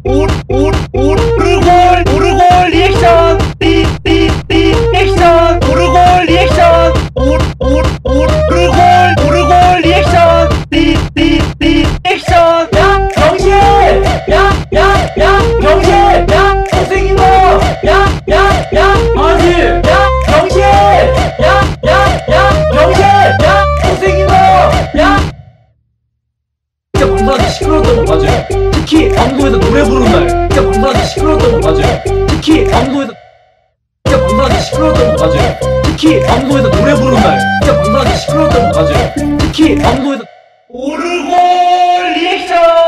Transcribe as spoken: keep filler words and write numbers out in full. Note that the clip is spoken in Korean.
오, 오, 오, 오르골 오르골 리액션 띠띠띠 액션 오르골 리액션 오, 오, 오, 오르골 오르골 리액션 띠띠띠 액션 야 병신 야야야 병신 야 못생긴 거야야야 아니 야 병신 야야야 병신 야 못생긴 거야 진짜 방송하기 시끄러웠던 거 맞아요. 특히 방송에서 노래 부르는 날 진짜 방송하기 시끄러웠던 거 맞아요. 특히 방송에서 진짜 방송하기 시끄러웠던 거 맞아요. 특히 방송에서 노래 부르는 날 진짜 방송하기 시끄러웠던 거 맞아요. 특히 방송에서 오르골 리액션